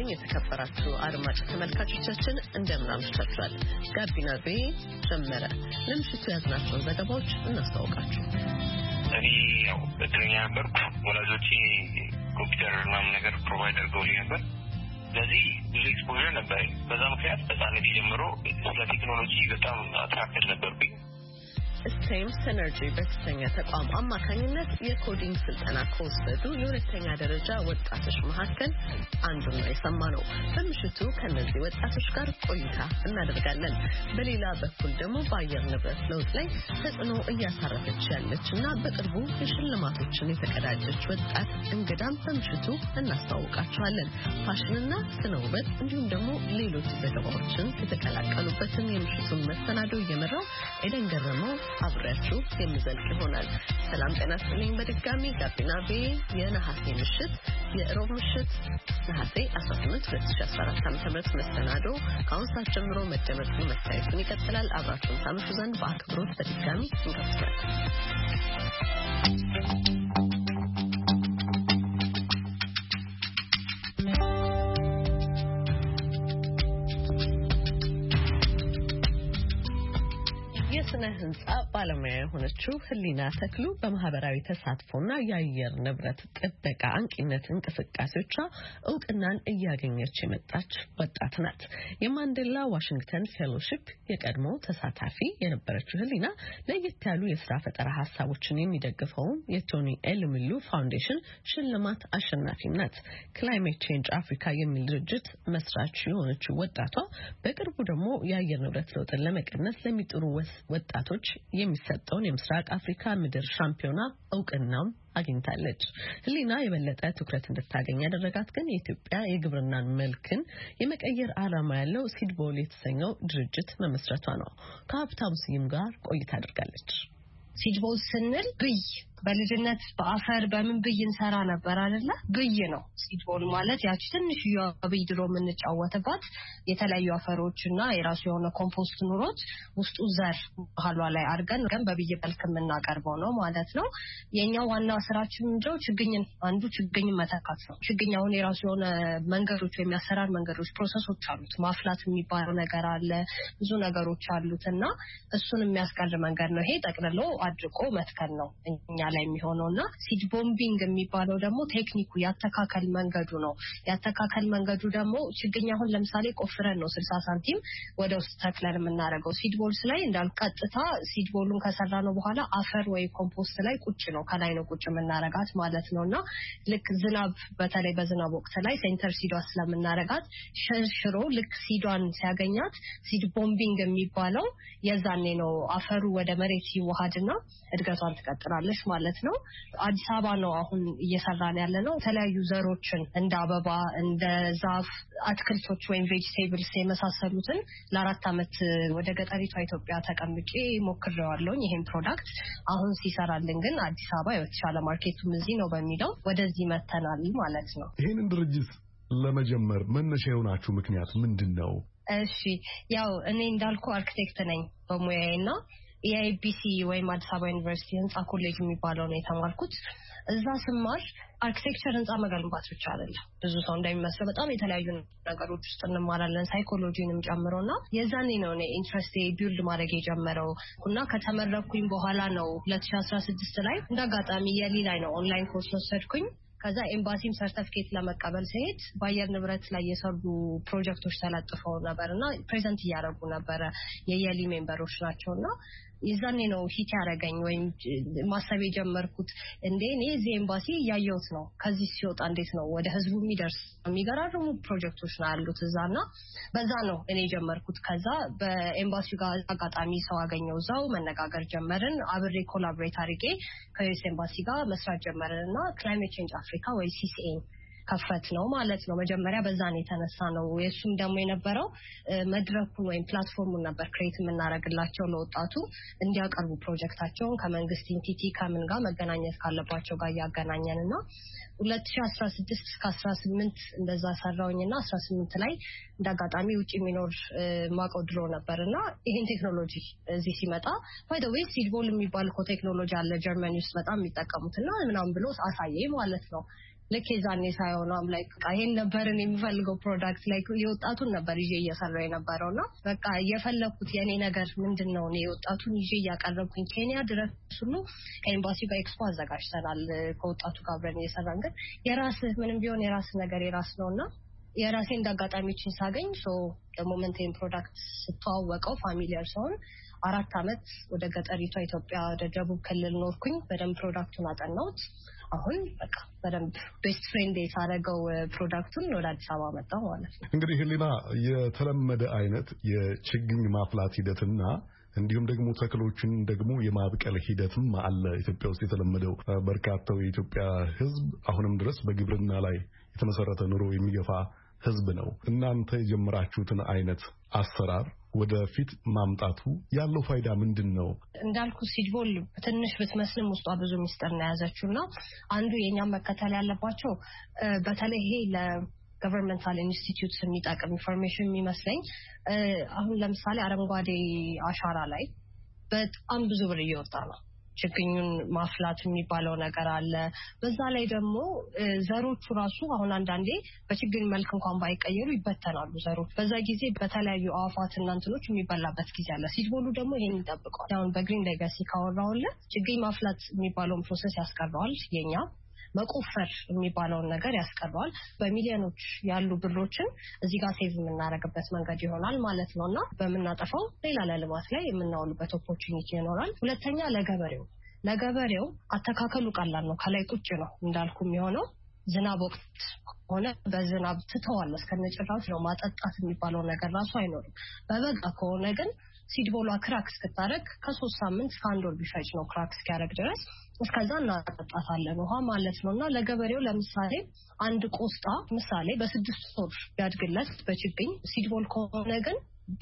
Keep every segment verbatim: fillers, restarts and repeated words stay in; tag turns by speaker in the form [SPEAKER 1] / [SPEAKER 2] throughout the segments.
[SPEAKER 1] የተከበራችሁ አድማጭ ተመልካቾቻችን እንደምን አምሽታችኋል? ጋቢና ቤ ጀመረ። ለምሽቱ ያዝናቸውን ዘገባዎች እናስተዋውቃችሁ።
[SPEAKER 2] እኔ ያው በትሬኒንግ ነበርኩ። ወላጆቼ ኮምፒውተር ምናምን ነገር ፕሮቫይድ አድርገውልኝ ነበር። ስለዚህ ብዙ ኤክስፖዠር ነበር። በዛ ምክንያት በጣም ጀምሮ ስለ ቴክኖሎጂ በጣም አትራክትድ ነበርኩኝ።
[SPEAKER 1] ስቴም ሲነርጂ በተሰኘ ተቋም አማካኝነት የኮዲንግ ስልጠና ከወሰዱ የሁለተኛ ደረጃ ወጣቶች መካከል አንዱን የሰማ ነው። በምሽቱ ከነዚህ ወጣቶች ጋር ቆይታ እናደርጋለን። በሌላ በኩል ደግሞ በአየር ንብረት ለውጥ ላይ ተጽዕኖ እያሳረፈች ያለችና በቅርቡ የሽልማቶችን የተቀዳጀች ወጣት እንግዳም በምሽቱ እናስተዋውቃችኋለን። ፋሽንና ስነ ውበት እንዲሁም ደግሞ ሌሎች ዘገባዎችን የተቀላቀሉበትን የምሽቱን መሰናዶ እየመራው ኤደን ገረመው አብራችሁ የሚዘልቅ ይሆናል። ሰላም ጤና ይስጥልኝ። በድጋሚ ጋቢና ቤ የነሐሴ ምሽት የሮብ ምሽት ነሐሴ አስራ ስምንት ሁለት ሺህ አስራ አራት ዓ.ም መሰናዶ ከአሁን ሰዓት ጀምሮ መደመጡን መታየቱን ይቀጥላል። አብራችሁን ታመሹ ዘንድ በአክብሮት በድጋሚ እንጋብዛለን። የስነ ህንጻ ባለሙያ የሆነችው ህሊና ተክሉ በማህበራዊ ተሳትፎና የአየር ንብረት ጥበቃ አንቂነት እንቅስቃሴዎቿ እውቅናን እያገኘች የመጣች ወጣት ናት። የማንዴላ ዋሽንግተን ፌሎሺፕ የቀድሞ ተሳታፊ የነበረችው ህሊና ለየት ያሉ የስራ ፈጠራ ሀሳቦችን የሚደግፈው የቶኒ ኤልሚሉ ፋውንዴሽን ሽልማት አሸናፊ ናት። ክላይሜት ቼንጅ አፍሪካ የሚል ድርጅት መስራች የሆነችው ወጣቷ በቅርቡ ደግሞ የአየር ንብረት ለውጥን ለመቀነስ ለሚጥሩ ወጣቶች የሚሰጠውን የምስራቅ አፍሪካ ምድር ሻምፒዮና እውቅናም አግኝታለች። ህሊና የበለጠ ትኩረት እንድታገኝ ያደረጋት ግን የኢትዮጵያ የግብርናን መልክን የመቀየር ዓላማ ያለው ሲድቦል የተሰኘው ድርጅት መመስረቷ ነው። ከሀብታሙ ስዩም ጋር ቆይታ አድርጋለች።
[SPEAKER 3] ሲድቦል ስንል ብይ በልጅነት በአፈር በምን ብይ እንሰራ ነበር አይደለ? ብይ ነው ሲድቦል ማለት። ያቺ ትንሽ የብይ ድሮ የምንጫወትባት የተለያዩ አፈሮችና የራሱ የሆነ ኮምፖስት ኑሮት ውስጡ ዘር ባህሏ ላይ አድርገን ግን በብይ መልክ የምናቀርበው ነው ማለት ነው። የኛው ዋና ስራችን ምንድነው? ችግኝን አንዱ ችግኝ መተካት ነው። ችግኝ አሁን የራሱ የሆነ መንገዶች የሚያሰራር መንገዶች ፕሮሰሶች አሉት። ማፍላት የሚባለው ነገር አለ፣ ብዙ ነገሮች አሉትና እሱን የሚያስቀር መንገድ ነው። ይሄ ጠቅልሎ አድርቆ መትከል ነው እኛ ላይ የሚሆነውና ሲድ ቦምቢንግ የሚባለው ደግሞ ቴክኒኩ ያተካከል መንገዱ ነው። ያተካከል መንገዱ ደግሞ ችግኝ አሁን ለምሳሌ ቆፍረን ነው ስልሳ ሳንቲም ወደ ውስጥ ተክለን የምናደርገው። ሲድ ቦልስ ላይ እንዳልቀጥታ ሲድ ቦሉን ከሰራነው በኋላ አፈር ወይ ኮምፖስት ላይ ቁጭ ነው ከላይ ነው ቁጭ የምናረጋት ማለት ነውና ልክ ዝናብ በተለይ በዝናብ ወቅት ላይ ሴንተር ሲዷ ስለምናረጋት ሸርሽሮ ልክ ሲዷን ሲያገኛት ሲድ ቦምቢንግ የሚባለው የዛኔ ነው አፈሩ ወደ መሬት ሲዋሃድና እድገቷን ትቀጥላለች ማለት ነው። አዲስ አበባ ነው አሁን እየሰራን ያለ ነው። የተለያዩ ዘሮችን እንደ አበባ እንደ ዛፍ አትክልቶች ወይም ቬጂቴብልስ የመሳሰሉትን ለአራት አመት ወደ ገጠሪቷ ኢትዮጵያ ተቀምጬ ሞክሬዋለሁ። ይሄን ፕሮዳክት አሁን ሲሰራልን ግን አዲስ አበባ የተሻለ ማርኬቱም እዚህ ነው በሚለው ወደዚህ መተናል ማለት ነው።
[SPEAKER 4] ይሄንን ድርጅት ለመጀመር መነሻ የሆናችሁ ምክንያት ምንድነው?
[SPEAKER 3] እሺ ያው እኔ እንዳልኩ አርኪቴክት ነኝ በሙያዬና የአይቢሲ ወይም አዲስ አበባ ዩኒቨርሲቲ ህንጻ ኮሌጅ የሚባለው ነው የተማርኩት። እዛ ስማር አርኪቴክቸር ህንጻ መገንባት ብቻ አይደለም። ብዙ ሰው እንደሚመስለው በጣም የተለያዩ ነገሮች ውስጥ እንማራለን ሳይኮሎጂንም ጨምሮና የዛኔ ነው እኔ ኢንትረስቴ ቢልድ ማድረግ የጀመረው እና ከተመረኩኝ በኋላ ነው ሁለት ሺህ አስራ ስድስት ላይ እንደአጋጣሚ የሊ ላይ ነው ኦንላይን ኮርስ ወሰድኩኝ። ከዛ ኤምባሲም ሰርቲፊኬት ለመቀበል ሲሄድ በአየር ንብረት ላይ የሰሩ ፕሮጀክቶች ተለጥፈው ነበርና ፕሬዘንት እያደረጉ ነበር። የየሊ ሜምበሮች ናቸውና ይዛኔ ነው ሂት ያረጋኝ ወይም ማሰብ የጀመርኩት እንዴ እኔ እዚህ ኤምባሲ ያየሁት ነው ከዚህ ሲወጣ እንዴት ነው ወደ ህዝቡ የሚደርስ የሚገራርሙ ፕሮጀክቶች ነው ያሉት እዛና በዛ ነው እኔ ጀመርኩት። ከዛ በኤምባሲው ጋር አጋጣሚ ሰው አገኘው ዛው መነጋገር ጀመርን። አብሬ ኮላቦሬት አድርጌ ከዩኤስ ኤምባሲ ጋር መስራት ጀመርንና ክላይሜት ቼንጅ አፍሪካ ወይ ሲሲኤ ከፈት ነው ማለት ነው። መጀመሪያ በዛን የተነሳ ነው። የሱም ደግሞ የነበረው መድረኩን ወይም ፕላትፎርሙን ነበር ክሬት የምናደርግላቸው ለወጣቱ እንዲያቀርቡ ፕሮጀክታቸውን ከመንግስት ኢንቲቲ ከምን ጋር መገናኘት ካለባቸው ጋር ያገናኘንና ሁለት ሺህ አስራ ስድስት እስከ አስራ ስምንት እንደዛ ሰራውኝና አስራ ስምንት ላይ እንዳጋጣሚ ውጪ ሚኖር ማቀው ድሮ ነበርና ይሄን ቴክኖሎጂ እዚህ ሲመጣ ባይ ዘ ዌይ ሲድቦል የሚባል ኮ ቴክኖሎጂ አለ ጀርመኒ ውስጥ በጣም የሚጠቀሙትና ምናምን ብሎ አሳየኝ ማለት ነው። ለኬዛኔ ሳይሆንም ላይክ ይሄን ነበርን የሚፈልገው ፕሮዳክት ላይክ የወጣቱን ነበር ይዤ እየሰራው የነበረውና በቃ የፈለኩት የኔ ነገር ምንድነው ነው የወጣቱን ይዤ ያቀረብኩኝ ኬንያ ድረስ ሁሉ ከኤምባሲ ጋር ኤክስፖ አዘጋጅተናል ከወጣቱ ጋር አብረን እየሰራን ግን የራስ ምንም ቢሆን የራስ ነገር የራስ ነውና የራሴ እንዳጋጣሚዎችን ሳገኝ ሶ ሞመንቴን ፕሮዳክት ስተዋወቀው ፋሚሊያር ሰውን አራት አመት ወደ ገጠሪቷ ኢትዮጵያ ወደ ደቡብ ክልል ኖርኩኝ በደም ፕሮዳክቱን አጠናውት አሁን በቃ በደንብ ቤስት ፍሬንድ የታረገው ፕሮዳክቱን ወደ አዲስ አበባ መጣው ማለት ነው
[SPEAKER 4] እንግዲህ ህሊና የተለመደ አይነት የችግኝ ማፍላት ሂደትና እንዲሁም ደግሞ ተክሎችን ደግሞ የማብቀል ሂደትም አለ ኢትዮጵያ ውስጥ የተለመደው በርካታው የኢትዮጵያ ህዝብ አሁንም ድረስ በግብርና ላይ የተመሰረተ ኑሮ የሚገፋ ህዝብ ነው እናንተ የጀመራችሁትን አይነት አሰራር ወደፊት ማምጣቱ ያለው ፋይዳ ምንድነው
[SPEAKER 3] እንዳልኩ ሲድቦል ትንሽ ብትመስልም ውስጧ ብዙ ሚስጥር ነው ያዘችውና አንዱ የኛ መከተል ያለባቸው በተለይ ይሄ ለገቨርንመንታል ኢንስቲትዩትስ የሚጠቅም ኢንፎርሜሽን የሚመስለኝ አሁን ለምሳሌ አረንጓዴ አሻራ ላይ በጣም ብዙ ብር እየወጣ ነው ችግኙን ማፍላት የሚባለው ነገር አለ በዛ ላይ ደግሞ ዘሮቹ ራሱ አሁን አንዳንዴ በችግኝ መልክ እንኳን ባይቀየሩ ይበተናሉ ዘሮች በዛ ጊዜ በተለያዩ አዋፋትና እንትኖች የሚበላበት ጊዜ አለ ሲድቦሉ ደግሞ ይሄን ይጠብቃል አሁን በግሪን ሌጋሲ ካወራውለ ችግኝ ማፍላት የሚባለውን ፕሮሰስ ያስቀረዋል የኛ መቆፈር የሚባለው ነገር ያስቀረዋል በሚሊዮኖች ያሉ ብሮችን እዚህ ጋር ሴቭ የምናደርግበት መንገድ ይሆናል ማለት ነውና በመናጠፋው ሌላ ለልማት ላይ የምናውልበት ኦፖርቹኒቲ ይኖራል ሁለተኛ ለገበሬው ለገበሬው አተካከሉ ቀላል ነው ከላይ ቁጭ ነው እንዳልኩ የሚሆነው ዝናብ ወቅት ሆነ በዝናብ ትተዋል እስከነጭራሽ ነው ማጠጣት የሚባለው ነገር ራሱ አይኖርም በበጋ ከሆነ ግን ሲድቦሏ ክራክስ ከታረክ ከሶስት ሳምንት ከአንድ ወር ቢፈጅ ነው ክራክስ ያረግ ድረስ እስከዛ እናጠጣታለን ውሃ ማለት ነውና ለገበሬው ለምሳሌ አንድ ቆስጣ ምሳሌ በስድስት ወር ያድግለት በችግኝ ሲድቦል ከሆነ ግን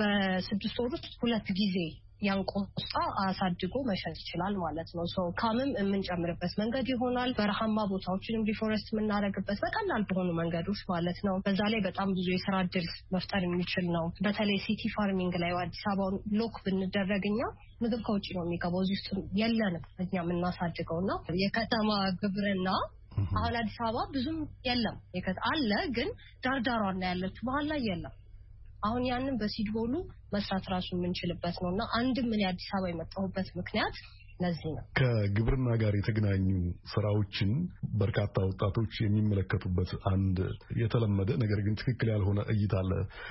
[SPEAKER 3] በስድስት ወር ውስጥ ሁለት ጊዜ ያን ቆስጣ አሳድጎ መሸጥ ይችላል ማለት ነው ሶ ካምም የምንጨምርበት መንገድ ይሆናል በረሃማ ቦታዎችንም ሪፎረስት የምናደርግበት በቀላል በሆኑ መንገዶች ማለት ነው በዛ ላይ በጣም ብዙ የስራ እድል መፍጠር የሚችል ነው በተለይ ሲቲ ፋርሚንግ ላይ አዲስ አበባውን ሎክ ብንደረግኛ ምግብ ከውጭ ነው የሚገባው እዚህ ውስጥ የለንም እኛ የምናሳድገውና የከተማ ግብርና አሁን አዲስ አበባ ብዙም የለም የከተ አለ ግን ዳርዳሯና ያለች መሀል ላይ የለም አሁን ያንን በሲድቦሉ መስራት ራሱ የምንችልበት ነውና አንድ ምን የአዲስ አበባ የመጣሁበት ምክንያት ለዚህ ነው
[SPEAKER 4] ከግብርና ጋር የተገናኙ ስራዎችን በርካታ ወጣቶች የሚመለከቱበት አንድ የተለመደ ነገር ግን ትክክል ያልሆነ እይታ አለ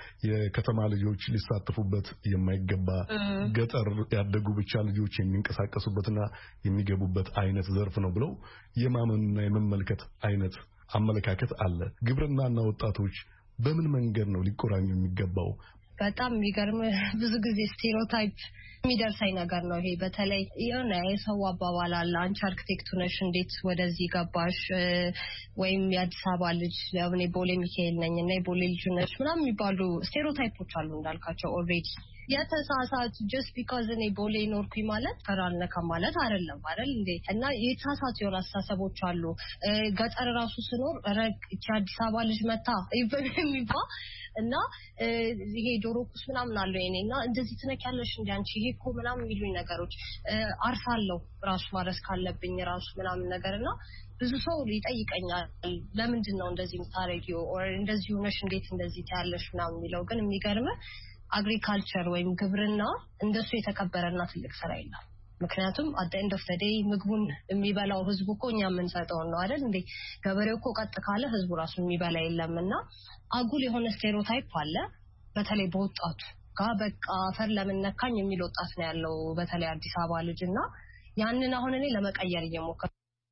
[SPEAKER 4] የከተማ ልጆች ሊሳተፉበት የማይገባ ገጠር ያደጉ ብቻ ልጆች የሚንቀሳቀሱበትና የሚገቡበት አይነት ዘርፍ ነው ብለው የማመንና የመመልከት አይነት አመለካከት አለ ግብርናና ወጣቶች በምን መንገድ ነው ሊቆራኙ የሚገባው
[SPEAKER 3] በጣም የሚገርም ብዙ ጊዜ ስቴሪዮታይፕ የሚደርሳይ ነገር ነው ይሄ በተለይ የሆነ የሰው አባባል አለ አንቺ አርክቴክቱ ነሽ እንዴት ወደዚህ ገባሽ ወይም የአዲስ አበባ ልጅ ለኔ ቦሌ ሚካኤል ነኝ እና የቦሌ ልጅ ነሽ ምናምን የሚባሉ ስቴሪዮታይፖች አሉ እንዳልካቸው ኦልሬዲ የተሳሳቱ just because እኔ ቦሌ ኖርኩኝ ማለት ተራልነካ ማለት አይደለም አይደል እንዴ እና የተሳሳቱ የሆነ አስተሳሰቦች አሉ ገጠር ራሱ ስኖር ረግ እቺ አዲስ አበባ ልጅ መታ ይበሚባ እና ይሄ ዶሮኩስ ምናምን አለው እኔና እንደዚህ ትነካለሽ እንዴ አንቺ ይሄ እኮ ምናምን የሚሉኝ ነገሮች አርሳለሁ ራሱ ማረስ ካለብኝ ራሱ ምናምን ነገርና ብዙ ሰው ሊጠይቀኛል ለምንድን ነው እንደዚህ የምታረጊው or እንደዚህ ሆነሽ እንዴት እንደዚህ ታያለሽ ምናምን የሚለው ግን የሚገርም አግሪካልቸር ወይም ግብርና እንደሱ የተከበረና ትልቅ ስራ የለም ምክንያቱም at the end of the day ምግቡን የሚበላው ህዝቡ እኮ እኛ የምንሰጠው ነው አይደል እንዴ ገበሬው እኮ ቀጥ ካለ ህዝቡ ራሱ የሚበላ የለምና አጉል የሆነ ስቴሪዮታይፕ አለ በተለይ በወጣቱ ጋር በቃ አፈር ለምን ነካኝ የሚል ወጣት ነው ያለው በተለይ አዲስ አበባ ልጅና ያንን አሁን እኔ ለመቀየር እየሞከርኩ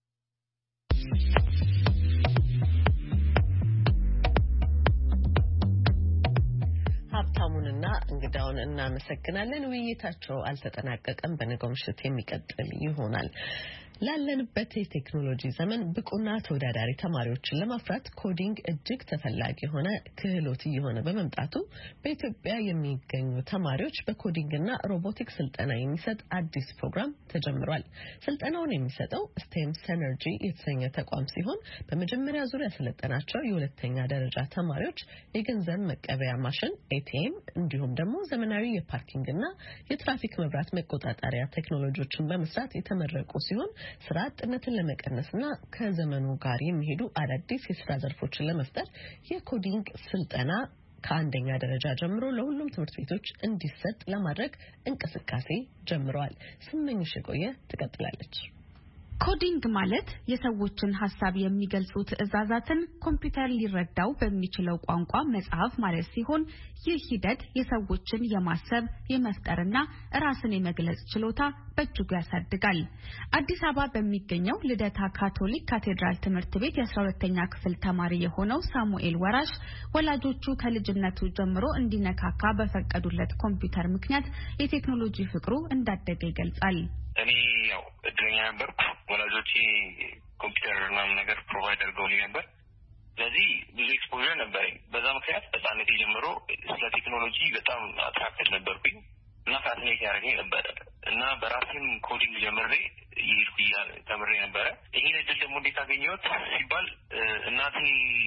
[SPEAKER 1] ሀብታሙንና እንግዳውን እናመሰግናለን ውይይታቸው አልተጠናቀቀም በነገው ምሽት የሚቀጥል ይሆናል ላለንበት የቴክኖሎጂ ዘመን ብቁና ተወዳዳሪ ተማሪዎችን ለማፍራት ኮዲንግ እጅግ ተፈላጊ የሆነ ክህሎት እየሆነ በመምጣቱ በኢትዮጵያ የሚገኙ ተማሪዎች በኮዲንግና ሮቦቲክስ ስልጠና የሚሰጥ አዲስ ፕሮግራም ተጀምሯል። ስልጠናውን የሚሰጠው ስቴም ሰነርጂ የተሰኘ ተቋም ሲሆን በመጀመሪያ ዙር ያሰለጠናቸው የሁለተኛ ደረጃ ተማሪዎች የገንዘብ መቀበያ ማሽን ኤቲኤም እንዲሁም ደግሞ ዘመናዊ የፓርኪንግና የትራፊክ መብራት መቆጣጠሪያ ቴክኖሎጂዎችን በመስራት የተመረቁ ሲሆን ስራ አጥነትን ለመቀነስና ከዘመኑ ጋር የሚሄዱ አዳዲስ የስራ ዘርፎችን ለመፍጠር የኮዲንግ ስልጠና ከአንደኛ ደረጃ ጀምሮ ለሁሉም ትምህርት ቤቶች እንዲሰጥ ለማድረግ እንቅስቃሴ ጀምረዋል። ስመኝሽ የቆየ ትቀጥላለች።
[SPEAKER 5] ኮዲንግ ማለት የሰዎችን ሐሳብ የሚገልጹ ትዕዛዛትን ኮምፒውተር ሊረዳው በሚችለው ቋንቋ መጻፍ ማለት ሲሆን ይህ ሂደት የሰዎችን የማሰብ የመፍጠርና ራስን የመግለጽ ችሎታ በእጅጉ ያሳድጋል። አዲስ አበባ በሚገኘው ልደታ ካቶሊክ ካቴድራል ትምህርት ቤት የአስራ ሁለተኛ ክፍል ተማሪ የሆነው ሳሙኤል ወራሽ ወላጆቹ ከልጅነቱ ጀምሮ እንዲነካካ በፈቀዱለት ኮምፒውተር ምክንያት የቴክኖሎጂ ፍቅሩ እንዳደገ ይገልጻል።
[SPEAKER 2] እኔ ያው እድለኛ ነበርኩ። ወላጆቼ ኮምፒውተር ምናምን ነገር ፕሮቫይድ አድርገውልኝ ነበር። ስለዚህ ብዙ ኤክስፖዠር ነበረኝ። በዛ ምክንያት በጣም ጀምሮ ስለ ቴክኖሎጂ በጣም አትራክትድ ነበርኩኝ እና ፋሲኔት ያደረገኝ ነበረ እና በራሴም ኮዲንግ ጀምሬ ይሄድኩ ተምሬ ነበረ። ይሄን እድል ደግሞ እንዴት አገኘሁት ሲባል እናቴ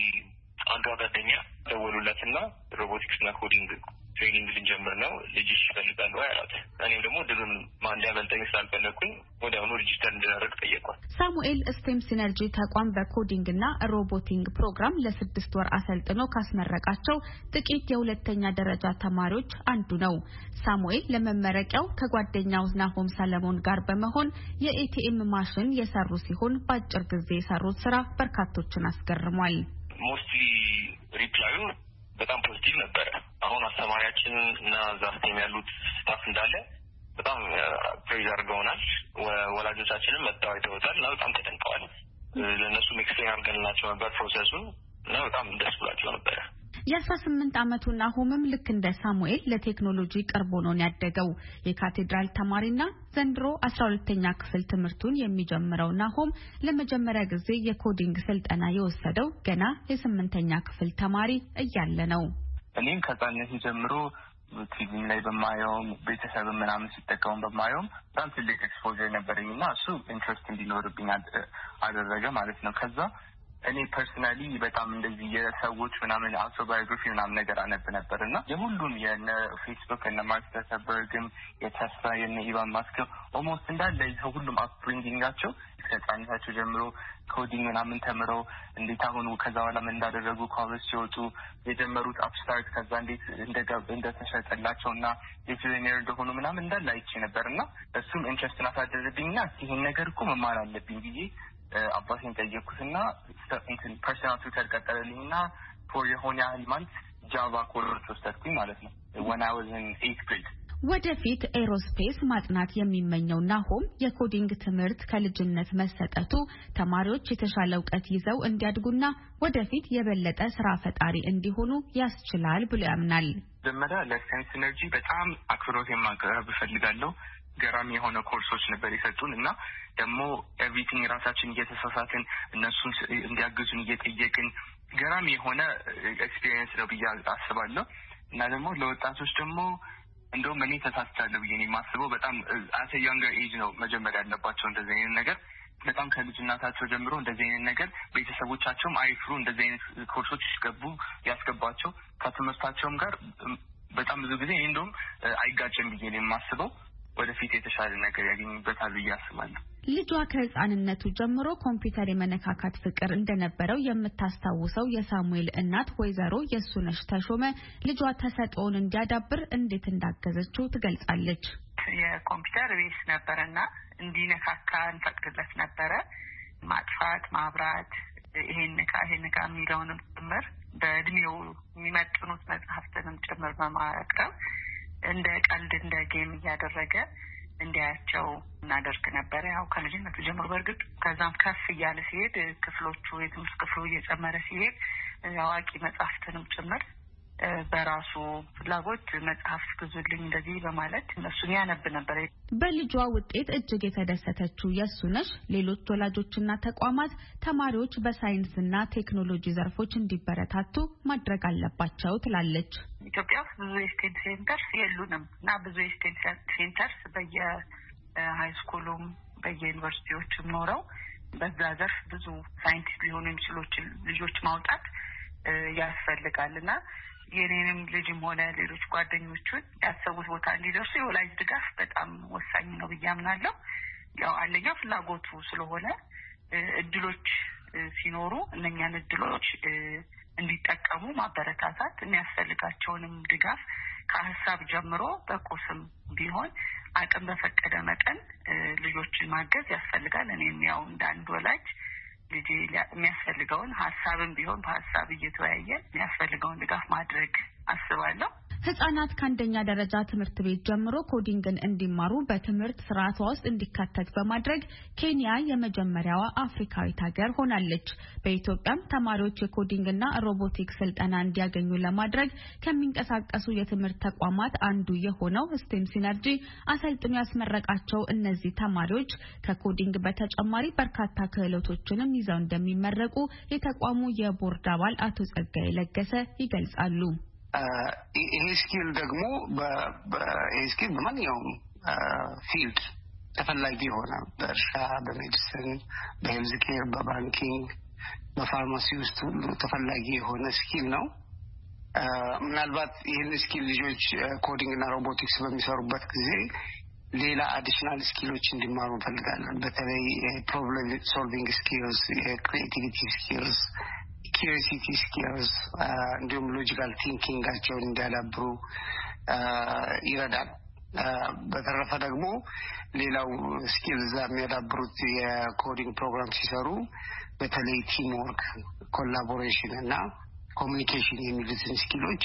[SPEAKER 2] አንዷ ጓደኛ ደወሉላትና ሮቦቲክስና ኮዲንግ ትሬኒንግ ልንጀምር ነው ልጅሽ ይፈልጋል ወይ አላት። እኔም ደግሞ ድሩን ማን ያበልጠኝ ስላልፈለኩኝ ወዲያውኑ ሬጂስተር እንድናደርግ ጠየቅኳት።
[SPEAKER 5] ሳሙኤል ስቴም ሲነርጂ ተቋም በኮዲንግና ሮቦቲንግ ፕሮግራም ለስድስት ወር አሰልጥኖ ካስመረቃቸው ጥቂት የሁለተኛ ደረጃ ተማሪዎች አንዱ ነው። ሳሙኤል ለመመረቂያው ከጓደኛው ናሆም ሰለሞን ጋር በመሆን የኤቲኤም ማሽን የሰሩ ሲሆን በአጭር ጊዜ የሰሩት ስራ በርካቶችን አስገርሟል።
[SPEAKER 2] ሞስትሊ ሪፕላዩ በጣም ፖዚቲቭ ነበረ። አሁን አስተማሪያችን እና ዛፍቴም ያሉት ስታፍ እንዳለ በጣም ፕሬዝ አድርገውናል። ወላጆቻችንም መጣው አይተውታል እና በጣም ተደንቀዋል። ለነሱ ኤክስፕሌን አድርገንላቸው ነበር ፕሮሰሱን እና በጣም ደስ ብሏቸው ነበረ።
[SPEAKER 5] የአስራ ስምንት ዓመቱ ናሆምም ልክ እንደ ሳሙኤል ለቴክኖሎጂ ቀርቦ ነው ያደገው። የካቴድራል ተማሪና ዘንድሮ አስራ ሁለተኛ ክፍል ትምህርቱን የሚጀምረው ናሆም ለመጀመሪያ ጊዜ የኮዲንግ ስልጠና የወሰደው ገና የስምንተኛ ክፍል ተማሪ እያለ ነው።
[SPEAKER 6] እኔም ከዛነት ጀምሮ ቲቪም ላይ በማየውም ቤተሰብ ምናምን ሲጠቀሙ በማየውም በጣም ትልቅ ኤክስፖዠር ነበረኝና እሱ ኢንትረስት እንዲኖርብኝ አደረገ ማለት ነው። ከዛ እኔ ፐርሰናሊ በጣም እንደዚህ የሰዎች ምናምን አውቶባዮግራፊ ምናምን ነገር አነብ ነበርና የሁሉም የነ ፌስቡክ እና ማርክ ዘከርበርግም የተስፋ የነ ኢቫን ማስክ ኦልሞስት እንዳለ ሁሉም አፕብሪንጊንጋቸው ከህፃንነታቸው ጀምሮ ኮዲንግ ምናምን ተምረው እንዴት አሁን ከዛ በኋላ ምን እንዳደረጉ ኮሌጅ ሲወጡ የጀመሩት አፕስታርት ከዛ እንዴት እንደተሸጠላቸውና የፒዮኒየር እንደሆኑ ምናምን እንዳለ አይቼ ነበርና እሱም ኢንትረስትን አሳደረብኝና ይሄን ነገር እኮ መማር አለብኝ ብዬ አባቴን ጠየቅኩትና እንትን ፐርሰናል ቱተር ቀጠረልኝና ፎር የሆነ ያህል ማንት ጃቫ ኮርስ ወሰድኩኝ ማለት ነው when I was in eighth grade።
[SPEAKER 5] ወደፊት ኤሮስፔስ ማጥናት የሚመኘው ናሆም የኮዲንግ ትምህርት ከልጅነት መሰጠቱ ተማሪዎች የተሻለ እውቀት ይዘው እንዲያድጉና ወደፊት የበለጠ ስራ ፈጣሪ እንዲሆኑ ያስችላል ብሎ ያምናል።
[SPEAKER 6] መጀመሪያ ለሳይንስ ኢነርጂ በጣም አክብሮት የማቅረብ እፈልጋለሁ። ገራሚ የሆነ ኮርሶች ነበር የሰጡን እና ደግሞ ኤቭሪቲንግ ራሳችን እየተሳሳትን እነሱን እንዲያግዙን እየጠየቅን ገራሚ የሆነ ኤክስፒሪየንስ ነው ብዬ አስባለሁ። እና ደግሞ ለወጣቶች ደግሞ እንደውም እኔ ተሳስቻለሁ ብዬ የማስበው በጣም አት ያንገር ኤጅ ነው መጀመሪያ ያለባቸው እንደዚህ አይነት ነገር በጣም ከልጅነታቸው ጀምሮ እንደዚህ አይነት ነገር ቤተሰቦቻቸውም አይፍሩ እንደዚህ አይነት ኮርሶች ይገቡ ያስገባቸው ከትምህርታቸውም ጋር በጣም ብዙ ጊዜ እንደውም አይጋጭም ብዬ የማስበው ወደፊት የተሻለ ነገር ያገኙበታል ብዬ አስባለሁ።
[SPEAKER 5] ልጇ ከህፃንነቱ ጀምሮ ኮምፒውተር የመነካካት ፍቅር እንደነበረው የምታስታውሰው የሳሙኤል እናት ወይዘሮ የሱነሽ ተሾመ ልጇ ተሰጥኦውን እንዲያዳብር እንዴት እንዳገዘችው ትገልጻለች።
[SPEAKER 7] የኮምፒውተር ቤት ነበርና እንዲነካካ እንፈቅድለት ነበረ። ማጥፋት ማብራት ይሄን ነካ ይሄን ነካ የሚለውንም ጭምር በእድሜው የሚመጥኑት መጽሐፍትንም ጭምር በማቅረብ እንደ ቀልድ እንደ ጌም እያደረገ እንዲያቸው እናደርግ ነበር። ያው ከልጅነቱ ጀምሮ በርግጥ ከዛም ከፍ እያለ ሲሄድ ክፍሎቹ የትምህርት ክፍሉ እየጨመረ ሲሄድ አዋቂ መጽሐፍትንም ጭምር በራሱ ፍላጎት መጽሐፍ ግዙልኝ እንደዚህ በማለት እነሱን ያነብ ነበር።
[SPEAKER 5] በልጇ ውጤት እጅግ የተደሰተችው የሱነሽ ሌሎች ወላጆችና ተቋማት ተማሪዎች በሳይንስና ቴክኖሎጂ ዘርፎች እንዲበረታቱ ማድረግ አለባቸው ትላለች።
[SPEAKER 7] ኢትዮጵያ ብዙ የስቴም ሴንተርስ የሉንም እና ብዙ የስቴም ሴንተርስ በየሃይ ስኩሉም በየዩኒቨርሲቲዎችም ኖረው በዛ ዘርፍ ብዙ ሳይንቲስት ሊሆኑ የሚችሉ ልጆች ማውጣት ያስፈልጋልና የኔንም ልጅም ሆነ ሌሎች ጓደኞቹን ያሰቡት ቦታ እንዲደርሱ የወላጅ ድጋፍ በጣም ወሳኝ ነው ብዬ አምናለሁ። ያው አንደኛ ፍላጎቱ ስለሆነ እድሎች ሲኖሩ እነኛን እድሎች እንዲጠቀሙ ማበረታታት የሚያስፈልጋቸውንም ድጋፍ ከሐሳብ ጀምሮ በቁስም ቢሆን አቅም በፈቀደ መጠን ልጆችን ማገዝ ያስፈልጋል። እኔም ያው እንዳንድ ወላጅ ልጅ የሚያስፈልገውን ሐሳብም ቢሆን በሐሳብ እየተወያየ የሚያስፈልገውን ድጋፍ ማድረግ አስባለሁ።
[SPEAKER 5] ህጻናት ከአንደኛ ደረጃ ትምህርት ቤት ጀምሮ ኮዲንግን እንዲማሩ በትምህርት ስርዓቷ ውስጥ እንዲካተት በማድረግ ኬንያ የመጀመሪያዋ አፍሪካዊት ሀገር ሆናለች። በኢትዮጵያም ተማሪዎች የኮዲንግና ሮቦቲክስ ስልጠና እንዲያገኙ ለማድረግ ከሚንቀሳቀሱ የትምህርት ተቋማት አንዱ የሆነው ስቴም ሲነርጂ አሰልጥኖ ያስመረቃቸው እነዚህ ተማሪዎች ከኮዲንግ በተጨማሪ በርካታ ክህሎቶችንም ይዘው እንደሚመረቁ የተቋሙ የቦርድ አባል አቶ ጸጋይ ለገሰ ይገልጻሉ።
[SPEAKER 8] ይሄ ስኪል ደግሞ በይሄ ስኪል በማንኛውም ፊልድ ተፈላጊ የሆነ በእርሻ፣ በሜዲሲን፣ በሄልዝ ኬር፣ በባንኪንግ፣ በፋርማሲ ውስጥ ሁሉ ተፈላጊ የሆነ ስኪል ነው። ምናልባት ይህን ስኪል ልጆች ኮዲንግ እና ሮቦቲክስ በሚሰሩበት ጊዜ ሌላ አዲሽናል ስኪሎች እንዲማሩ እንፈልጋለን። በተለይ ፕሮብለም ሶልቪንግ ስኪልስ፣ የክሪኤቲቪቲ ስኪልስ፣ ኪዩሪሲቲ ስኪልስ እንዲሁም ሎጂካል ቲንኪንጋቸውን እንዲያዳብሩ ይረዳል። በተረፈ ደግሞ ሌላው ስኪል እዛ የሚያዳብሩት የኮዲንግ ፕሮግራም ሲሰሩ በተለይ ቲም ወርክ፣ ኮላቦሬሽን እና ኮሚኒኬሽን የሚሉትን ስኪሎች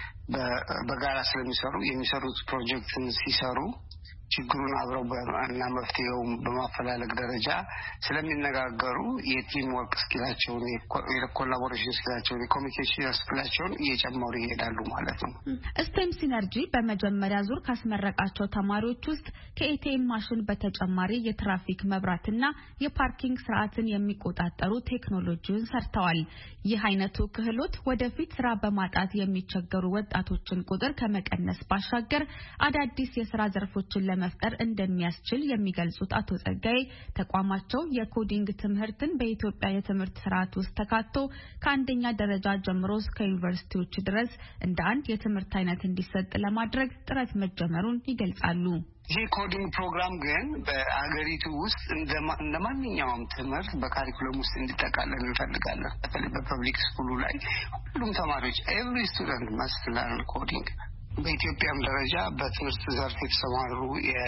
[SPEAKER 8] በጋራ ስለሚሰሩ የሚሰሩት ፕሮጀክትን ሲሰሩ ችግሩን አብረው እና መፍትሄውን በማፈላለግ ደረጃ ስለሚነጋገሩ የቲም ወርክ ስኪላቸውን፣ የኮላቦሬሽን ስኪላቸውን፣ የኮሚኒኬሽን ስኪላቸውን እየጨመሩ ይሄዳሉ ማለት ነው።
[SPEAKER 5] ስቴም ሲነርጂ በመጀመሪያ ዙር ካስመረቃቸው ተማሪዎች ውስጥ ከኤቲኤም ማሽን በተጨማሪ የትራፊክ መብራትና የፓርኪንግ ስርዓትን የሚቆጣጠሩ ቴክኖሎጂውን ሰርተዋል። ይህ አይነቱ ክህሎት ወደፊት ስራ በማጣት የሚቸገሩ ወጣቶችን ቁጥር ከመቀነስ ባሻገር አዳዲስ የስራ ዘርፎችን ለመፍጠር እንደሚያስችል የሚገልጹት አቶ ጸጋይ ተቋማቸው የኮዲንግ ትምህርትን በኢትዮጵያ የትምህርት ስርዓት ውስጥ ተካቶ ከአንደኛ ደረጃ ጀምሮ እስከ ዩኒቨርሲቲዎች ድረስ እንደ አንድ የትምህርት አይነት እንዲሰጥ ለማድረግ ጥረት መጀመሩን ይገልጻሉ።
[SPEAKER 8] ይህ ኮዲንግ ፕሮግራም ግን በአገሪቱ ውስጥ እንደ ማንኛውም ትምህርት በካሪኩለም ውስጥ እንዲጠቃለል እንፈልጋለን። በተለይ በፐብሊክ ስኩሉ ላይ ሁሉም ተማሪዎች ኤቭሪ ስቱደንት መስት ለርን ኮዲንግ። በኢትዮጵያም ደረጃ በትምህርት ዘርፍ የተሰማሩ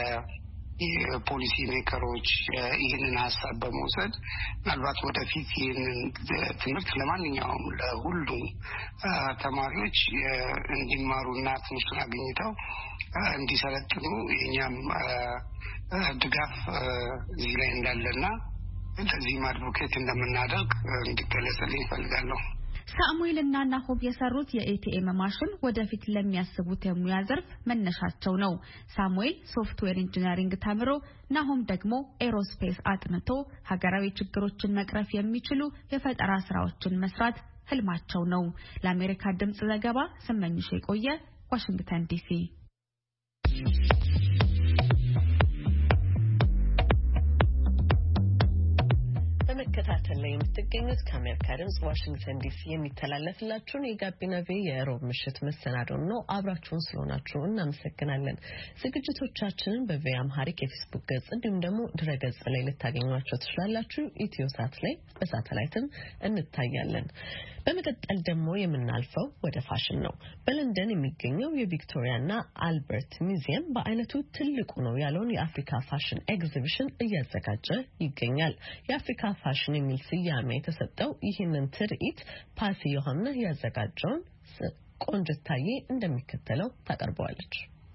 [SPEAKER 8] የፖሊሲ ሜከሮች ይህንን ሀሳብ በመውሰድ ምናልባት ወደፊት ይህንን ትምህርት ለማንኛውም ለሁሉም ተማሪዎች እንዲማሩና ትምህርቱን አግኝተው እንዲሰለጥኑ የኛም ድጋፍ እዚህ ላይ እንዳለና ለዚህም አድቮኬት እንደምናደርግ እንዲገለጽልኝ እፈልጋለሁ።
[SPEAKER 5] ሳሙኤል እና ናሆም የሰሩት የኤቲኤም ማሽን ወደፊት ለሚያስቡት የሙያ ዘርፍ መነሻቸው ነው። ሳሙኤል ሶፍትዌር ኢንጂነሪንግ ተምሮ ናሆም ደግሞ ኤሮስፔስ አጥንቶ ሀገራዊ ችግሮችን መቅረፍ የሚችሉ የፈጠራ ስራዎችን መስራት ህልማቸው ነው። ለአሜሪካ ድምጽ ዘገባ ስመኝሽ የቆየ ዋሽንግተን ዲሲ።
[SPEAKER 1] በመከታተል ላይ የምትገኙት ከአሜሪካ ድምጽ ዋሽንግተን ዲሲ የሚተላለፍላችሁን የጋቢና ቪ የሮብ ምሽት መሰናዶን ነው። አብራችሁን ስለሆናችሁ እናመሰግናለን። ዝግጅቶቻችንን በቪ አምሃሪክ የፌስቡክ ገጽ እንዲሁም ደግሞ ድረገጽ ላይ ልታገኟቸው ትችላላችሁ። ኢትዮሳት ላይ በሳተላይትም እንታያለን። በመቀጠል ደግሞ የምናልፈው ወደ ፋሽን ነው። በለንደን የሚገኘው የቪክቶሪያና አልበርት ሙዚየም በአይነቱ ትልቁ ነው ያለውን የአፍሪካ ፋሽን ኤግዚቢሽን እያዘጋጀ ይገኛል። የአፍሪካ ፋሽን የሚል ስያሜ የተሰጠው ይህንን ትርኢት ፓሲ ዮሐንስ ያዘጋጀውን ቆንጅታዬ እንደሚከተለው ታቀርበዋለች።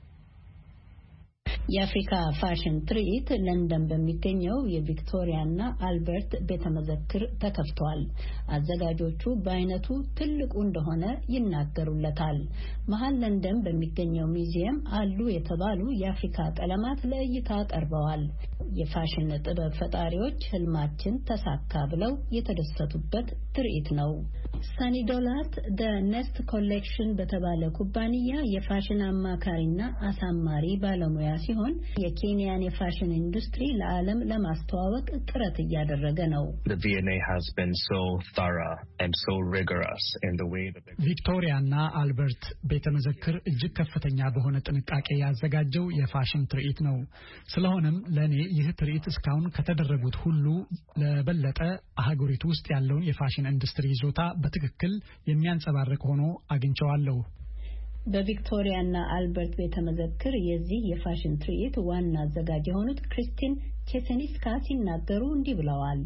[SPEAKER 9] የአፍሪካ ፋሽን ትርኢት ለንደን በሚገኘው የቪክቶሪያና አልበርት ቤተመዘክር ተከፍቷል። አዘጋጆቹ በአይነቱ ትልቁ እንደሆነ ይናገሩለታል። መሀል ለንደን በሚገኘው ሙዚየም አሉ የተባሉ የአፍሪካ ቀለማት ለእይታ ቀርበዋል። የፋሽን ጥበብ ፈጣሪዎች ህልማችን ተሳካ ብለው የተደሰቱበት ትርኢት ነው። ሳኒ ዶላት the Nest Collection በተባለ ኩባንያ የፋሽን አማካሪና አሳማሪ ባለሙያ ሲሆን የኬንያን የፋሽን ኢንዱስትሪ ለዓለም ለማስተዋወቅ ጥረት እያደረገ ነው።
[SPEAKER 10] The V N A has been so thorough and so rigorous in the way that
[SPEAKER 11] ቪክቶሪያና አልበርት ቤተመዘክር እጅግ ከፍተኛ በሆነ ጥንቃቄ ያዘጋጀው የፋሽን ትርኢት ነው። ስለሆነም ለኔ ይህ ትርኢት እስካሁን ከተደረጉት ሁሉ ለበለጠ አህጉሪቱ ውስጥ ያለውን የፋሽን ኢንዱስትሪ ይዞታ በትክክል የሚያንጸባርቅ ሆኖ አግኝቼዋለሁ።
[SPEAKER 9] በቪክቶሪያና አልበርት ቤተመዘክር የዚህ የፋሽን ትርኢት ዋና አዘጋጅ የሆኑት ክሪስቲን ቼሴኒስካ ሲናገሩ እንዲህ ብለዋል።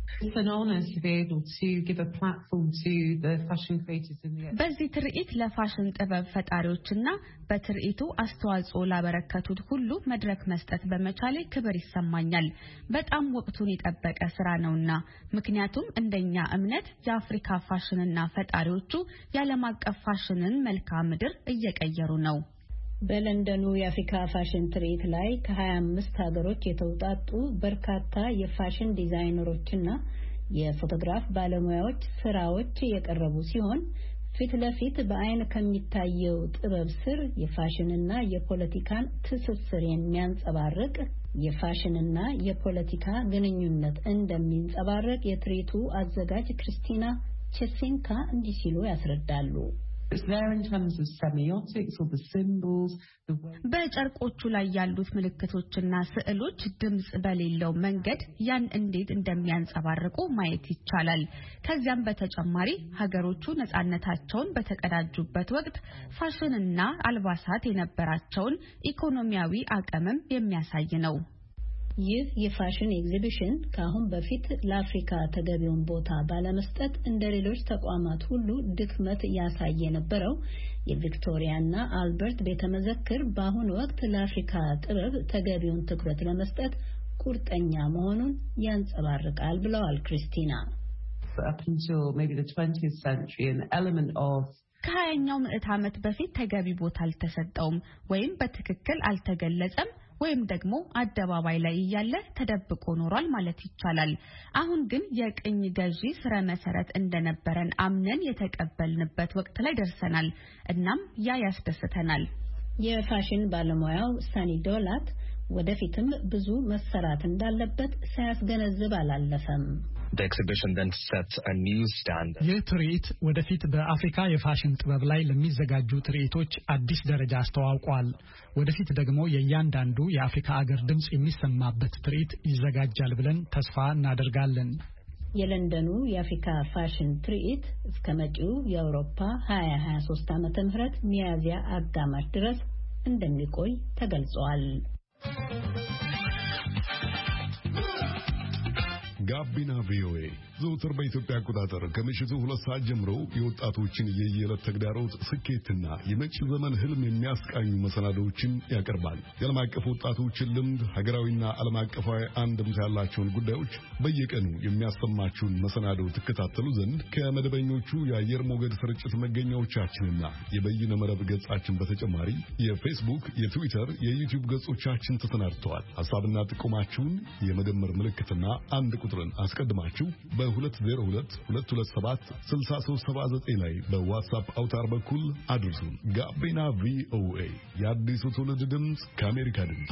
[SPEAKER 5] በዚህ ትርኢት ለፋሽን ጥበብ ፈጣሪዎችና በትርኢቱ አስተዋጽኦ ላበረከቱት ሁሉ መድረክ መስጠት በመቻሌ ክብር ይሰማኛል። በጣም ወቅቱን የጠበቀ ስራ ነውና፣ ምክንያቱም እንደኛ እምነት የአፍሪካ ፋሽንና ፈጣሪዎቹ የዓለም አቀፍ ፋሽንን መልክዓ ምድር እየቀየሩ ነው።
[SPEAKER 9] በለንደኑ የአፍሪካ ፋሽን ትርኢት ላይ ከሀያ አምስት ሀገሮች የተውጣጡ በርካታ የፋሽን ዲዛይነሮችና የፎቶግራፍ ባለሙያዎች ስራዎች የቀረቡ ሲሆን ፊት ለፊት በአይን ከሚታየው ጥበብ ስር የፋሽንና የፖለቲካን ትስስር የሚያንጸባርቅ የፋሽንና የፖለቲካ ግንኙነት እንደሚንጸባረቅ የትርኢቱ አዘጋጅ ክሪስቲና ቼሴንካ እንዲህ ሲሉ ያስረዳሉ።
[SPEAKER 5] በጨርቆቹ ላይ ያሉት ምልክቶችና ስዕሎች ድምጽ በሌለው መንገድ ያን እንዴት እንደሚያንጸባርቁ ማየት ይቻላል። ከዚያም በተጨማሪ ሀገሮቹ ነጻነታቸውን በተቀዳጁበት ወቅት ፋሽንና አልባሳት የነበራቸውን ኢኮኖሚያዊ አቅምም የሚያሳይ ነው።
[SPEAKER 9] ይህ የፋሽን ኤግዚቢሽን ከአሁን በፊት ለአፍሪካ ተገቢውን ቦታ ባለመስጠት እንደሌሎች ተቋማት ሁሉ ድክመት ያሳየ የነበረው የቪክቶሪያና አልበርት ቤተመዘክር በአሁኑ ወቅት ለአፍሪካ ጥበብ ተገቢውን ትኩረት ለመስጠት ቁርጠኛ መሆኑን ያንጸባርቃል ብለዋል ክሪስቲና።
[SPEAKER 5] ከሀያኛው ምዕት ዓመት በፊት ተገቢ ቦታ አልተሰጠውም ወይም በትክክል አልተገለጸም ወይም ደግሞ አደባባይ ላይ ያለ ተደብቆ ኖሯል ማለት ይቻላል። አሁን ግን የቅኝ ገዢ ስረ መሰረት እንደነበረን አምነን የተቀበልንበት ወቅት ላይ ደርሰናል። እናም ያ ያስደስተናል።
[SPEAKER 9] የፋሽን ባለሙያው ሳኒ ዶላት ወደፊትም ብዙ መሰራት እንዳለበት ሳያስገነዝብ አላለፈም።
[SPEAKER 10] The exhibition then sets a new standard.
[SPEAKER 11] ይህ ትርኢት ወደፊት በአፍሪካ የፋሽን ጥበብ ላይ ለሚዘጋጁ ትርኢቶች አዲስ ደረጃ አስተዋውቋል። ወደፊት ደግሞ የእያንዳንዱ የአፍሪካ አገር ድምጽ የሚሰማበት ትርኢት ይዘጋጃል ብለን ተስፋ እናደርጋለን።
[SPEAKER 9] የለንደኑ የአፍሪካ ፋሽን ትርኢት እስከ መጪው የአውሮፓ ሀያ ሀያ ሶስት ዓመተ ምህረት ሚያዝያ አጋማሽ ድረስ እንደሚቆይ ተገልጿል።
[SPEAKER 4] ጋቢና ቪኦኤ ዘውትር በኢትዮጵያ አቆጣጠር ከምሽቱ ሁለት ሰዓት ጀምሮ የወጣቶችን የየዕለት ተግዳሮት ስኬትና የመጪ ዘመን ህልም የሚያስቃኙ መሰናዶዎችን ያቀርባል። የዓለም አቀፍ ወጣቶችን ልምድ፣ ሀገራዊና ዓለም አቀፋዊ አንድምታ ያላቸውን ጉዳዮች በየቀኑ የሚያሰማችሁን መሰናዶ ትከታተሉ ዘንድ ከመደበኞቹ የአየር ሞገድ ስርጭት መገኛዎቻችንና የበይነ መረብ ገጻችን በተጨማሪ የፌስቡክ፣ የትዊተር፣ የዩቲዩብ ገጾቻችን ተሰናድተዋል። ሐሳብና ጥቆማችሁን የመደመር ምልክትና አንድ ቁጥርን አስቀድማችሁ በሁለት ዜሮ ሁለት ሁለት ሁለት ሰባት ስልሳ ሶስት ሰባ ዘጠኝ ላይ በዋትስአፕ አውታር በኩል አድርሱን። ጋቢና ቪኦኤ የአዲሱ ትውልድ ድምፅ ከአሜሪካ ድምፅ።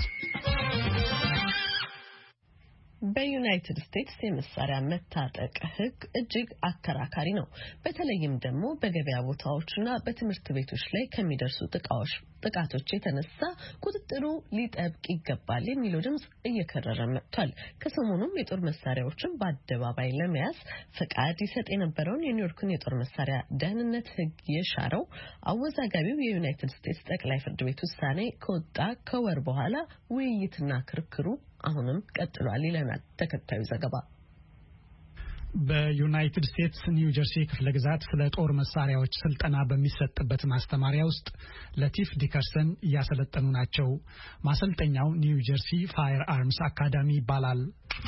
[SPEAKER 1] በዩናይትድ ስቴትስ የመሳሪያ መታጠቅ ሕግ እጅግ አከራካሪ ነው። በተለይም ደግሞ በገበያ ቦታዎችና በትምህርት ቤቶች ላይ ከሚደርሱ ጥቃዎች ጥቃቶች የተነሳ ቁጥጥሩ ሊጠብቅ ይገባል የሚለው ድምጽ እየከረረ መጥቷል። ከሰሞኑም የጦር መሳሪያዎችን በአደባባይ ለመያዝ ፈቃድ ይሰጥ የነበረውን የኒውዮርክን የጦር መሳሪያ ደህንነት ሕግ የሻረው አወዛጋቢው የዩናይትድ ስቴትስ ጠቅላይ ፍርድ ቤት ውሳኔ ከወጣ ከወር በኋላ ውይይትና ክርክሩ አሁንም ቀጥሏል ይለናል ተከታዩ ዘገባ።
[SPEAKER 11] በዩናይትድ ስቴትስ ኒው ጀርሲ ክፍለ ግዛት ስለ ጦር መሳሪያዎች ስልጠና በሚሰጥበት ማስተማሪያ ውስጥ ለቲፍ ዲከርሰን እያሰለጠኑ ናቸው። ማሰልጠኛው ኒው ጀርሲ ፋየር አርምስ አካዳሚ ይባላል።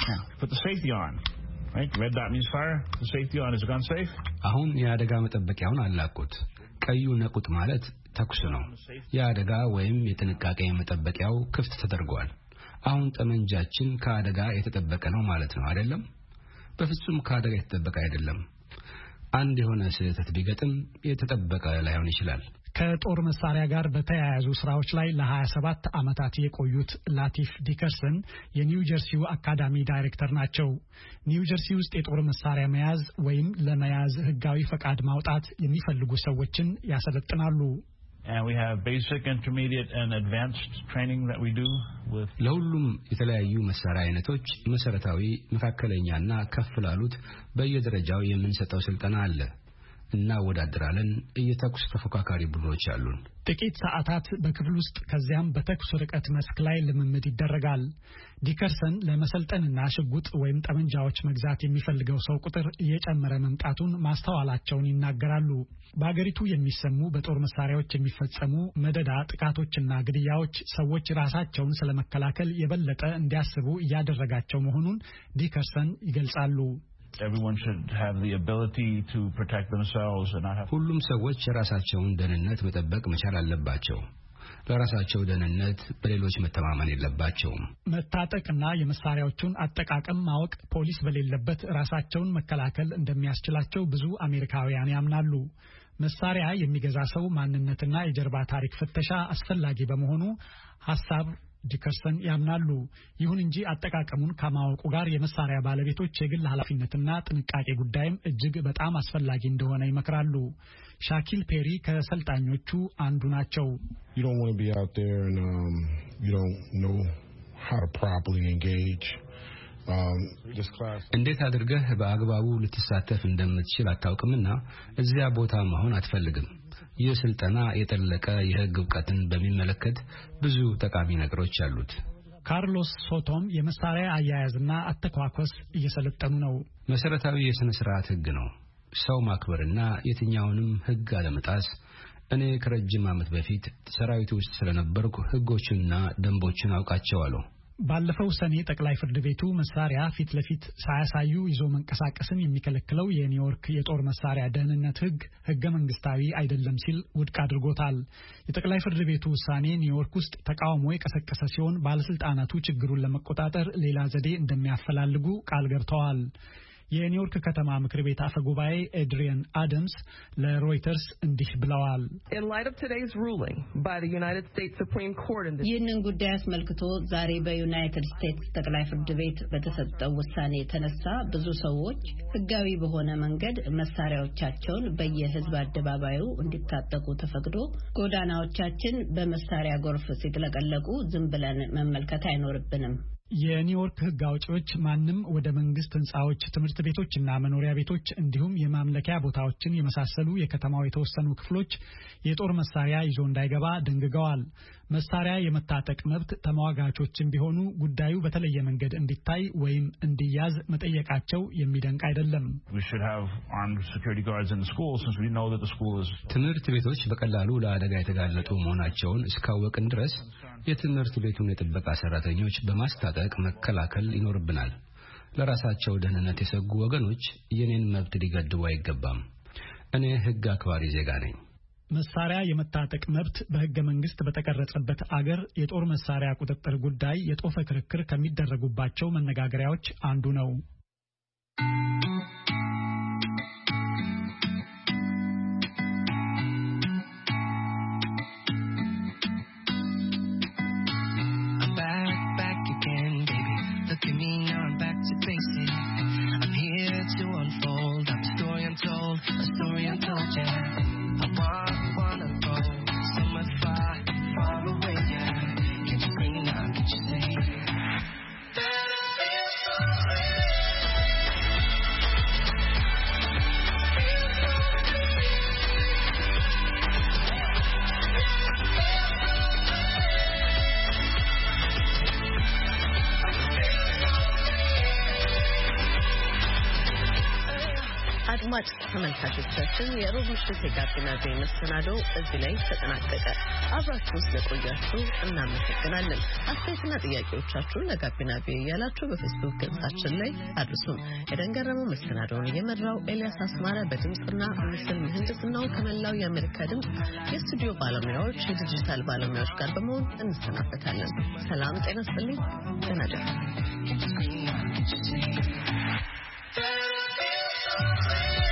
[SPEAKER 12] አሁን የአደጋ መጠበቂያውን አላቁት። ቀዩ ነቁጥ ማለት ተኩስ ነው። የአደጋ ወይም የጥንቃቄ መጠበቂያው ክፍት ተደርጓል። አሁን ጠመንጃችን ከአደጋ የተጠበቀ ነው ማለት ነው አይደለም? በፍጹም ከአደጋ የተጠበቀ አይደለም። አንድ የሆነ ስህተት ቢገጥም የተጠበቀ ላይሆን ይችላል።
[SPEAKER 11] ከጦር መሳሪያ ጋር በተያያዙ ስራዎች ላይ ለ27 ዓመታት የቆዩት ላቲፍ ዲከርሰን የኒው ጀርሲው አካዳሚ ዳይሬክተር ናቸው። ኒው ጀርሲ ውስጥ የጦር መሳሪያ መያዝ ወይም ለመያዝ ህጋዊ ፈቃድ ማውጣት የሚፈልጉ ሰዎችን ያሰለጥናሉ።
[SPEAKER 13] And we have basic, intermediate and advanced training that we do with
[SPEAKER 12] ለሁሉም የተለያዩ መሳሪያ አይነቶች መሰረታዊ፣ መካከለኛና ከፍ ላሉት በየደረጃው የምንሰጠው ስልጠና አለ። እና ወዳድራለን እየተኩስ ተፎካካሪ ቡድኖች አሉን።
[SPEAKER 11] ጥቂት ሰዓታት በክፍል ውስጥ ከዚያም በተኩስ ርቀት መስክ ላይ ልምምድ ይደረጋል። ዲከርሰን ለመሰልጠንና ሽጉጥ ወይም ጠመንጃዎች መግዛት የሚፈልገው ሰው ቁጥር እየጨመረ መምጣቱን ማስተዋላቸውን ይናገራሉ። በአገሪቱ የሚሰሙ በጦር መሳሪያዎች የሚፈጸሙ መደዳ ጥቃቶችና ግድያዎች ሰዎች ራሳቸውን ስለመከላከል የበለጠ እንዲያስቡ እያደረጋቸው መሆኑን ዲከርሰን ይገልጻሉ።
[SPEAKER 13] Everyone should have the ability to protect themselves and not have
[SPEAKER 12] ሁሉም ሰዎች የራሳቸውን ደህንነት መጠበቅ መቻል አለባቸው። ለራሳቸው ደህንነት በሌሎች መተማመን የለባቸውም።
[SPEAKER 11] መታጠቅና የመሳሪያዎቹን አጠቃቀም ማወቅ ፖሊስ በሌለበት ራሳቸውን መከላከል እንደሚያስችላቸው ብዙ አሜሪካውያን ያምናሉ። መሳሪያ የሚገዛ ሰው ማንነትና የጀርባ ታሪክ ፍተሻ አስፈላጊ በመሆኑ ሐሳብ ዲከርሰን ያምናሉ። ይሁን እንጂ አጠቃቀሙን ከማወቁ ጋር የመሳሪያ ባለቤቶች የግል ኃላፊነትና ጥንቃቄ ጉዳይም እጅግ በጣም አስፈላጊ እንደሆነ ይመክራሉ። ሻኪል ፔሪ ከሰልጣኞቹ አንዱ ናቸው።
[SPEAKER 14] You don't want to be out there and um, you don't know how to properly engage. Um, this class
[SPEAKER 12] እንዴት አድርገህ በአግባቡ ልትሳተፍ እንደምትችል አታውቅምና እዚያ ቦታ መሆን አትፈልግም። ይህ ስልጠና የጠለቀ የህግ ዕውቀትን በሚመለከት ብዙ ጠቃሚ ነገሮች አሉት።
[SPEAKER 11] ካርሎስ ሶቶም የመሳሪያ አያያዝና አተኳኮስ እየሰለጠኑ ነው።
[SPEAKER 12] መሰረታዊ የሥነ ሥርዓት ህግ ነው። ሰው ማክበርና የትኛውንም ህግ አለመጣስ። እኔ ከረጅም ዓመት በፊት ሰራዊት ውስጥ ስለነበርኩ ህጎችንና ደንቦችን አውቃቸዋለሁ።
[SPEAKER 11] ባለፈው ሰኔ ጠቅላይ ፍርድ ቤቱ መሳሪያ ፊት ለፊት ሳያሳዩ ይዞ መንቀሳቀስን የሚከለክለው የኒውዮርክ የጦር መሳሪያ ደህንነት ህግ ህገ መንግስታዊ አይደለም ሲል ውድቅ አድርጎታል። የጠቅላይ ፍርድ ቤቱ ውሳኔ ኒውዮርክ ውስጥ ተቃውሞ የቀሰቀሰ ሲሆን ባለስልጣናቱ ችግሩን ለመቆጣጠር ሌላ ዘዴ እንደሚያፈላልጉ ቃል ገብተዋል። የኒውዮርክ ከተማ ምክር ቤት አፈ ጉባኤ ኤድሪያን አደምስ ለሮይተርስ እንዲህ ብለዋል።
[SPEAKER 9] ይህንን ጉዳይ አስመልክቶ ዛሬ በዩናይትድ ስቴትስ ጠቅላይ ፍርድ ቤት በተሰጠው ውሳኔ የተነሳ ብዙ ሰዎች ህጋዊ በሆነ መንገድ መሳሪያዎቻቸውን በየህዝብ አደባባዩ እንዲታጠቁ ተፈቅዶ ጎዳናዎቻችን በመሳሪያ ጎርፍ ሲጥለቀለቁ ዝም ብለን መመልከት አይኖርብንም።
[SPEAKER 11] የኒውዮርክ ህግ አውጪዎች ማንም ወደ መንግስት ህንጻዎች፣ ትምህርት ቤቶችና መኖሪያ ቤቶች እንዲሁም የማምለኪያ ቦታዎችን የመሳሰሉ የከተማው የተወሰኑ ክፍሎች የጦር መሳሪያ ይዞ እንዳይገባ ደንግገዋል። መሳሪያ የመታጠቅ መብት ተሟጋቾችም ቢሆኑ ጉዳዩ በተለየ መንገድ እንዲታይ ወይም እንዲያዝ መጠየቃቸው የሚደንቅ አይደለም።
[SPEAKER 12] ትምህርት ቤቶች በቀላሉ ለአደጋ የተጋለጡ መሆናቸውን እስካወቅን ድረስ የትምህርት ቤቱን የጥበቃ ሰራተኞች በማስታጠቅ መከላከል ይኖርብናል። ለራሳቸው ደህንነት የሰጉ ወገኖች የኔን መብት ሊገድቡ አይገባም። እኔ ህግ አክባሪ ዜጋ ነኝ።
[SPEAKER 11] መሳሪያ የመታጠቅ መብት በህገ መንግስት በተቀረጸበት አገር የጦር መሳሪያ ቁጥጥር ጉዳይ የጦፈ ክርክር ከሚደረጉባቸው መነጋገሪያዎች አንዱ ነው።
[SPEAKER 1] አድማጭ ተመልካቾቻችን የሮብ ምሽት የጋቢና ቪ መሰናዶ እዚህ ላይ ተጠናቀቀ። አብራችሁ ስለቆያችሁ እናመሰግናለን። አስተያየትና ጥያቄዎቻችሁን ለጋቢና ቪ እያላችሁ በፌስቡክ ገጻችን ላይ አድርሱን። የደንገረመው መሰናዶውን እየመራው ኤልያስ አስማረ በድምፅና ምስል ምህንድስናው ከመላው የአሜሪካ ድምፅ የስቱዲዮ ባለሙያዎች፣ የዲጂታል ባለሙያዎች ጋር በመሆን እንሰናበታለን። ሰላም ጤና ይስጥልኝ። ደህና እደሩ።